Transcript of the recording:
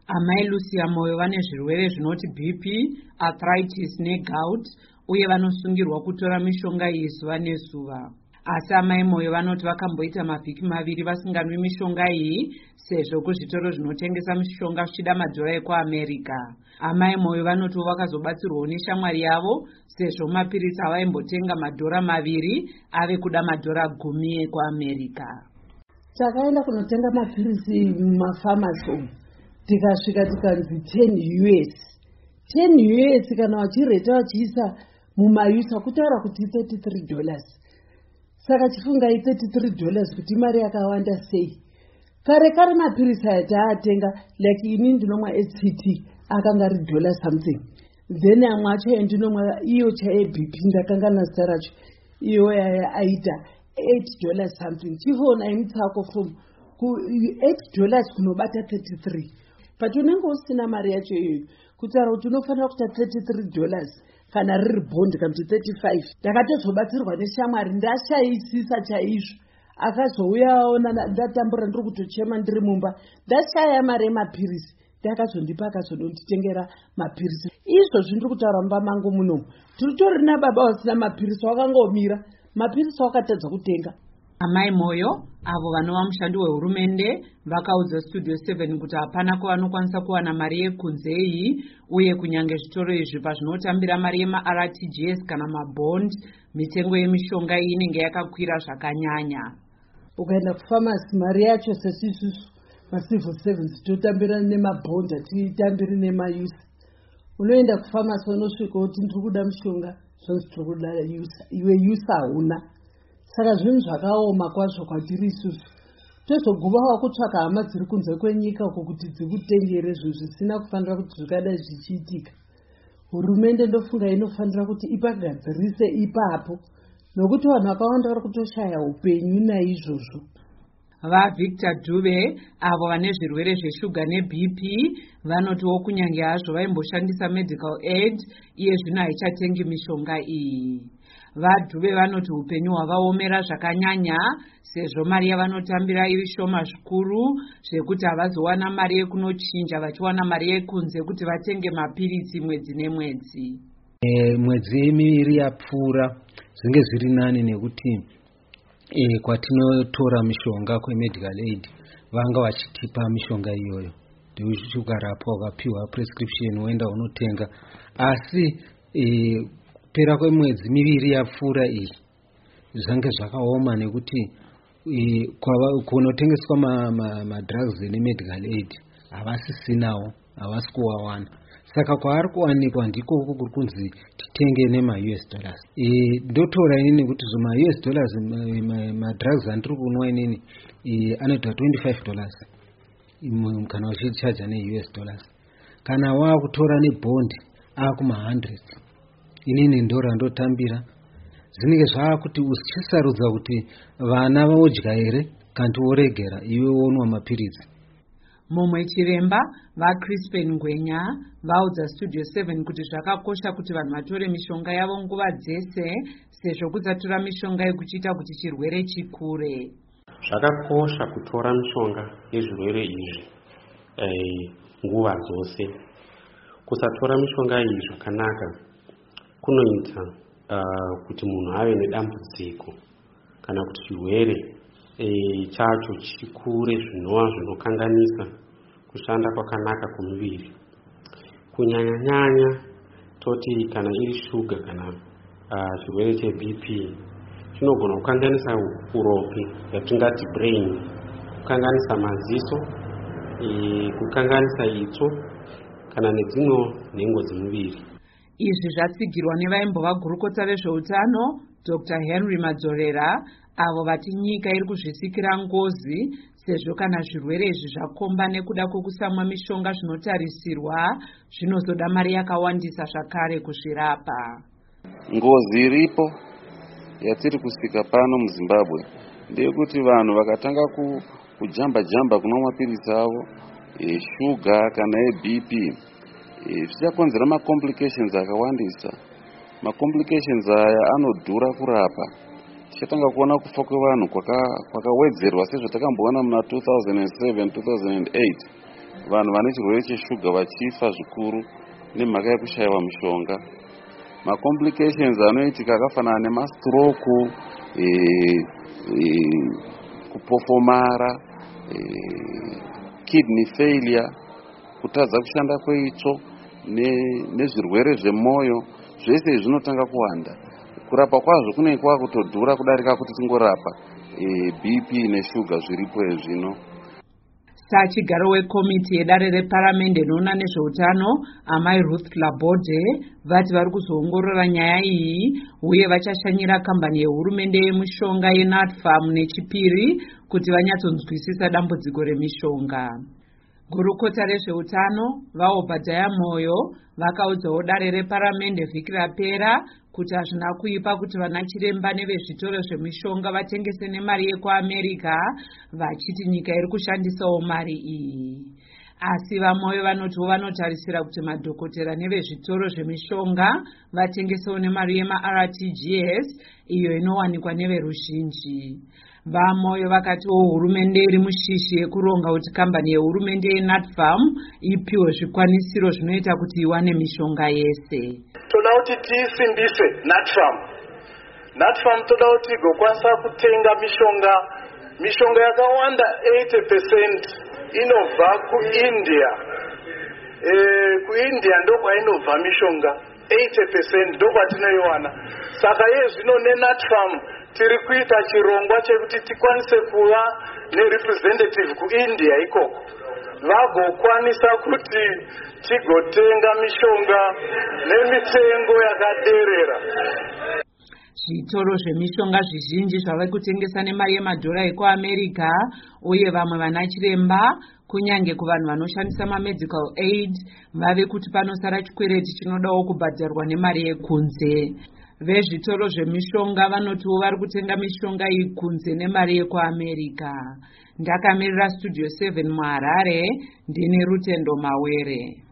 Amai Lucia Moyo vane zvirwere zvinoti BP, arthritis negout uye vanosungirwa kutora mishonga iyi zuva nezuva. Asi amai Moyo vanoti vakamboita mavhiki 2 vasinganwi mishonga iyi sezvo kuzvitoro zvinotengesa mishonga zvichida madhora ekuAmerica. Amai Moyo vanoti vakazobatsirwawo neshamwari yavo sezvo mapirisi avaimbotenga madhora 2 ave kuda madhora 10 ekuAmerica. Takaenda kunotenga mapirisi mumafamasi tikasvika tikanzi 10 US. 10 US kana wachireta wachiisa mumayusa kutaura kuti $33. Saka chifunga $33 kuti mari yakawanda sei. Kare mapirisi aya taatenga like ini ndinomwa HCT akanga ari $1 something. Then amwe acho endinomwa iyo chaBP ndakangana zita racho. Iyo aita $8 something. Chifona imutsako from $8 kunobata 33. But unenge usina mari yacho iyoyo kutaura kuti unofanira kuta $33 kana riri bond kana kuti 35. Ndakatozobatsirwa neshamwari ndashaisisa chaizvo. Akazouyawo ndatambura ndiri kutochema ndiri mumba ndashaya mari yemapirisi. Ndakazondipa akazondonditengera mapirisi. Izvozvi ndiri kutaura mumba mangu muno tiritori nababa vasina mapirisi wakangomira mapirisi wakatadza kutenga. Amai Moyo avo vanova mushandi wehurumende vakaudza Studio 7 kuti hapana kwavanokwanisa kuwana mari yekunze iyi uye kunyange zvitoro izvi pazvinotambira mari yemaRTGS kana mabond mitengo yemishonga iyi inenge yakakwira zvakanyanya. Ukaenda kufamasi mari yacho sesisusu macivil servants totambira nemabond hatitambiri nemayusa. Unoenda kufamasi unosvika kuti ndiri kuda mushonga zvonzi tiri kuda yusa iwe yusa hauna. Saka zvinhu zvakaoma kwazvo kwatiri isusu. Tozoguvawo kutsvaka hama dziri kunze kwenyika uko kuti dzikutengere zvinhu zvisina kufanira kuti zvikadai zvichiitika. Hurumende ndofunga inofanira kuti ipagadzirise ipapo nokuti vanhu vakawanda vari kutoshaya upenyu naizvozvo. VaVictor Dube avo vane zvirwere zveshuga neBP vanotiwo kunyange hazvo vaimboshandisa medical aid iye zvino haichatengi mishonga iyi. VaDube vanoti upenyu hwavaomera zvakanyanya sezvo mari yavanotambira iri shoma zvikuru zvekuti havazowana mari yekunochinja vachiwana mari yekunze kuti vatenge mapirisi mwedzi nemwedzi. Mwedzi 2 yapfuura zvinge zviri nani nekuti kwatinotora mishonga kwemedical aid vanga vachitipa mishonga iyoyo ukarapwa ukapiwa prescription woenda unotenga. Asi pera kwemwedzi 2 yapfuura iyi zvange zvakaoma nekuti kunotengeswa madrugs nemedical aid havasisinawo havasi kuwawana. Saka kwaari kuwanikwa ndiko kuri kunzi titenge nema-US dollars. Ndotora inini kuti zvima-US dollars madrugs andiri kunwa inini anoita $25 kana uchichaja ne-US dollars. Kana waakutora nebond akuma-100. Inini ndora ndotambira. Zvinenge zvaakuti uchisarudza kuti vana vodya here kanti woregera iwe wonwa mapirisi. Mumwe chiremba vaCrispin Ngwenya vaudza Studio 7 kuti zvakakosha kuti vanhu vatore mishonga yavo nguva dzese sezvo kusatora mishonga yekuchiita kuti chirwere chikure. Zvakakosha kutora mishonga yezvirwere izvi nguva dzose. Kusatora mishonga iyi zvakanaka kunoita kuti munhu ave nedambudziko kana kuti chirwere chacho chikure zvinova zvinokanganisa kushanda kwakanaka kwemuviri. Kunyanya-nyanya toti kana iri shuga kana chirwere cheBP chinogona kukanganisa uropi yatingati brain, kukanganisa maziso, kukanganisa itsvo kana nedzimwe nhengo dzemuviri. Izvi zvatsigirwa nevaimbova gurukota vezveutano Dr. Henry Madzorera avo vati nyika iri kuzvisikira ngozi sezvo kana zvirwere izvi zvakomba nekuda kwekusamwa mishonga zvinotarisirwa zvinozoda mari yakawandisa zvakare kuzvirapa. Ngozi iripo yatiri kusvika pano muZimbabwe ndeyekuti vanhu vakatanga kujamba kunwa mapirisi avo shuga kana eBP zvichakonzera macomplications akawandisa. Macomplications aya anodhura kurapa. Tichatanga kuona kufa kwevanhu kwakawedzerwa sezvo takamboona muna 2007 2008 vanhu vane chirwere cheshuga vachifa zvikuru nemhaka yekushayiwa mishonga. Macomplications anoitika akafanana nemastroke, kupofomara, kidney failure, kutadza kushanda kweitsvo nezvirwere zvemwoyo, zvese zvinotanga kuwanda. Kurapa kwazvo kunoikwa kutodhura kudarika kuti tingorapa BP neshuga zviripo zvino. Sachigaro wekomiti yedare reparamende inoona nezveutano amai Ruth Laborde vati vari kuzoongorora nyaya iyi uye vachashanyira kambani yehurumende yemishonga yeNatfarm nechipiri kuti vanyatsonzwisisa dambudziko remishonga. Gurukota rezveutano vaObhadhaya Moyo vakaudzawo dare reparamende vhiki rapera kuti hazvina kuipa kuti vana chiremba nevezvitoro zvemishonga vatengese nemari yekuAmerica vachiti nyika iri kushandisawo mari iyi. Asi vaMoyo vanotiwo vanotarisira kuti madhokotera nevezvitoro zvemishonga vatengesewo nemari yemaRTGS iyo inowanikwa neveruzhinji. VaMoyo vakatiwo hurumende iri mushishi yekuronga kuti kambani yehurumende yeNatfarm ipiwe zvikwanisiro zvinoita kuti iwane mishonga yese. Toda kuti tiisimbise Natfarm toda kuti igokwanisa kutenga mishonga yakawanda 80% inobva kuIndia. KuIndia ndokwainobva mishonga 80% ndokwatinoiwana. Saka yezvino neNatfarm tiri kuita chirongwa chekuti tikwanise kuva nerepresentative kuIndia ikoko vagokwanisa kuti tigotenga mishonga nemitengo yakaderera. Zvitoro zvemishonga zvizhinji zvava kutengesa nemari yemadhora ekuAmerica uye vamwe vana chiremba kunyange kuvanhu vanoshandisa mamedical aid vave kuti panosara chikwereti chinodawo kubhadharwa nemari yekunze. Vezvitoro zvemishonga vanotiwo vari kutenga mishonga iyi kunze nemari yekuAmerica. Ndakamirira Studio 7 muHarare ndine Rutendo Mawere.